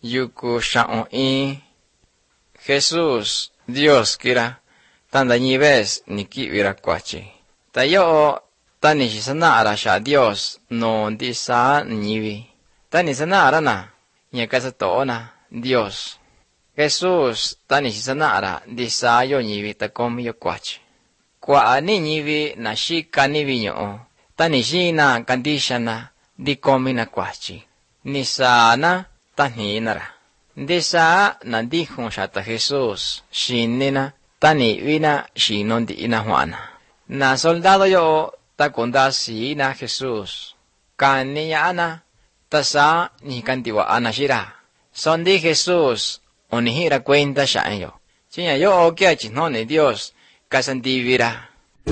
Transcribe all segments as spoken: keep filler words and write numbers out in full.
yuku sha'on in Jesús Dios kira tanda ñives ni ki'vira kuachi ta yo'o tani xisana'ara xa Dios no ndisa ñivi tani sana'ara na ña kasato'ona Dios Jesús tani xisana'ara ndisa yo ñivi ta komi yo kuachi kua'a ni ñivi na xika nivi ño'o tani xina kandixana ndi komi na kuachi nisana tajni'inara ndisa na ndijun xata Jesús xinina tani vina xino ndi'ina jua'na na soldado yo'o ta kundasina Jesús kani ña'ana tasa ni kantiwa'ana xira sondi Jesús onijira cuenta xa'enyo chiña yo'o kia chinoni Dios kasandivira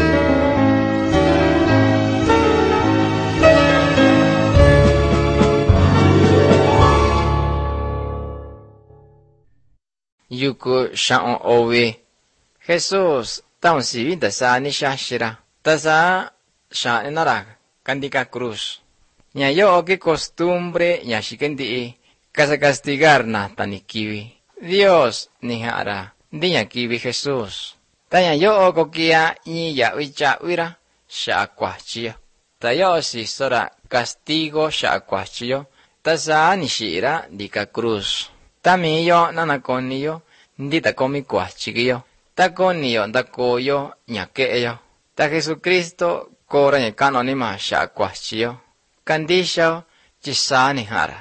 yuku sha'on ovi Jesús taun sivi tasa ni shashira tasa sha'ninara kandika cruz ña yo'o ki costumbre ña xikendi'i kasa castigar na tani kiwi Dios ni ja'ara ndi ña kiwi Jesús ta ña yo'o kokia ñi ya'vi cha'vira xa'a kuachiyo ta yo'o sisora castigo xa'a kuachiyo tasa ni xi'ira ndika cruz tamiyo nanakoniyo ndi takomi kuachikiyo takoniyo ndakoyo ña ke'eyo ta Jesucristo kora ña ka'nonima xa'a kuachiyo kandixayo chisa ni ja'ara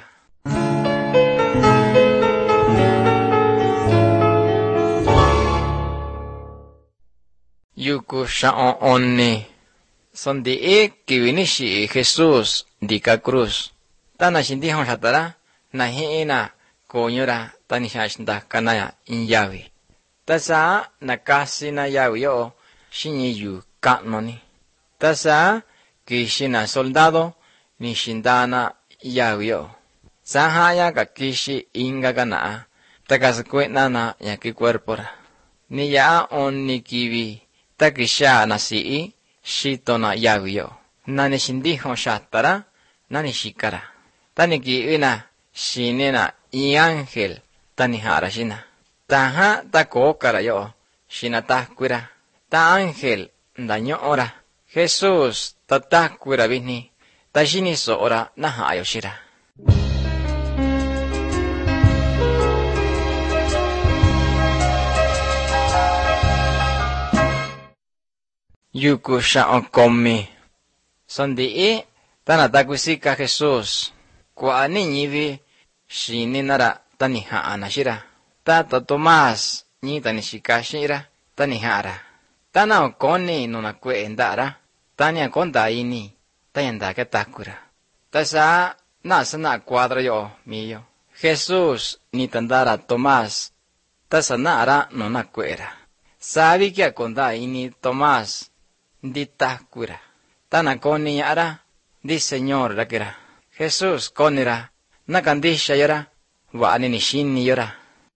yuku sha'on onni sondi'i kiwi ni xi'i Jesús ndika cruz tana xindijon xatara na ji'ina koñora tani xaxndakanaya in yavi tasa na kasina yavi yo'o xiñiyu ka'noni tasa kixina soldado ni xindana yavi yo'o sajaya ka kixi inga kana'a takaskue'nana ña ki cuerpora ni ya'a onni kivi takixa na si'i xitona yavi yo'o nani xindijon xatara nani xikara tani ki'vina xinina in ángel tani ja'ara xina taja takokara yo'o xina tajkuira ta ángel ndaño'ora Jesús ta tajkuira vijni ta xiniso'ora naja'ayo xira yuku sha'on komi sondi'i tana takuisika Jesús kua'a ni ñivi xininara tani ja'ana xira tata Tomás ñi tani xika xi'ira tani ja'ara tana okoni nuna kue'e nda'ara tani akonda ini taña ndaka tajkuira tasa nasana cuadro yo'o miyo Jesús ni tandara Tomás tasa na'ara nuna kue'era sabi ki akonda ini Tomás ndi tajkuira tana koni ña'ara ndi Señor rakira Jesús konira nakandisha yora wa'ani ni xini yora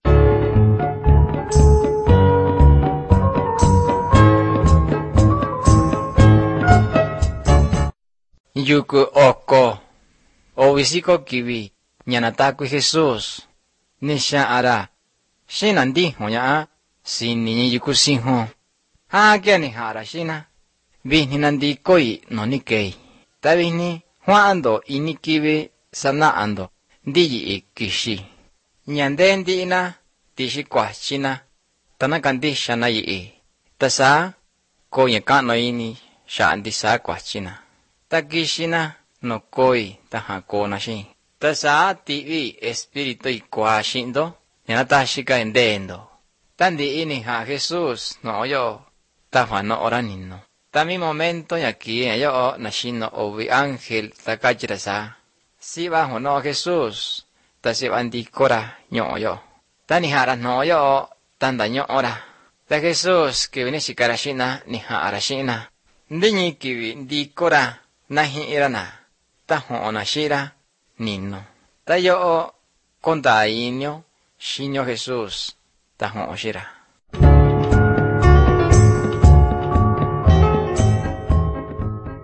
yuku oko ovisiko kivi ñana takui Jesús ni xa'ara xina ndijon ña'a siniñi yuku sinjon ja kia ni ja'ara xina vijni nandikoi noni kei ta vijni jua'ando ini kivi sana'ando ndiyi'i kixi ñande ndi'ina tixi kuachina tana kandixana yi'i tasa koña ka'no ini xa'a ndisa kuachina ta kixina nokoi taja kona xin tasa ti'vi espíritu ikua xi'ndo ñana taxika nde'endo ta ndi'ini ja'a Jesús no'o yo'o ta fano'ora ninno ta mi momento ña ki'e yo'o na xino ovi ángel ta kachira sa si'va jono Jesús ta si'va ndikora ño'o yo'o ta ni ja'ara no'o yo'o ta ndaño'ora ta Jesús kivi ni xikara xi'na ni ja'ara xi'na ndiñi kivi ndikora na ji'irana ta jo'ona xi'ra ninno ta yo'o konda inio xiño Jesús ta jo'o xi'ra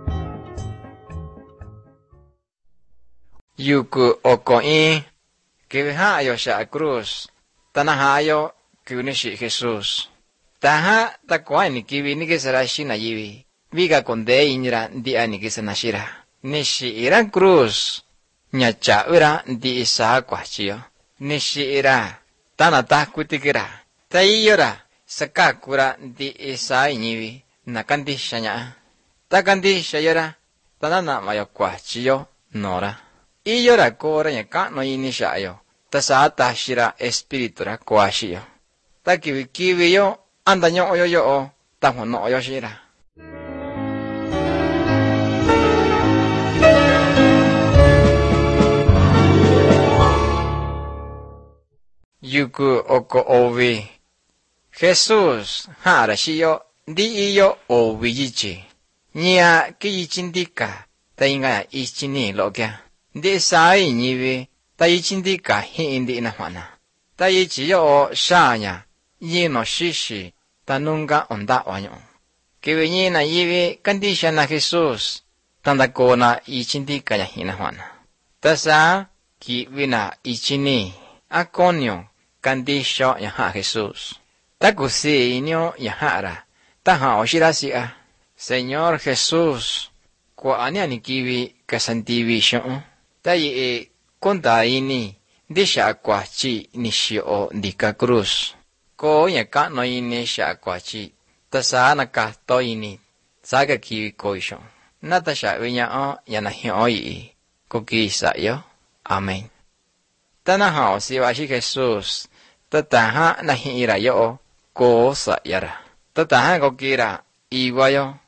yuku oko'i kiwi ha ayo sha cruz tana ha ayo kiunishi Jesus taha takwa ni kiwi ni kesara shina yiwi viga konde inra ndi ani kesana shira nishi ira cruz nyacha ura ndi isa kwachiyo nishi ira tana ta kutikira tayora sakakura ndi isa inyiwi nakandi shanya takandi shayara tanana mayo kwachiyo nora iyora kora nyaka no inishayo tasata shira espiritura kwashiyo takiwi kiwi yo andaño oyo yo o tamono oyo shira yuku oko ovi Jesus hara shiyo di iyo ovi yichi nia kiyichindika tainga ichini lokya di sai nyiwi tayichindika hindi inahwana tayichiyo o shanya yino shishi tanunga onda wanyo kiwi nyina yiwi kandisha na Jesus tandakona ichindika ya hinahwana tasa kiwina ichini akonyo kandisho ya ha Jesus takusi inyo ya hara taha oshirasia Señor Jesús kwa aniani kiwi kasantivisho tayi e konta ini disha kwachi nishio dika cruz ko yaka no ini sha kwachi tasa naka to ini saga kiwi koisho natasha winya o yana hioi ko kisa yo amen tana ha si wa shi Jesus tataha na hira yo ko sa yara tataha ko kira iwayo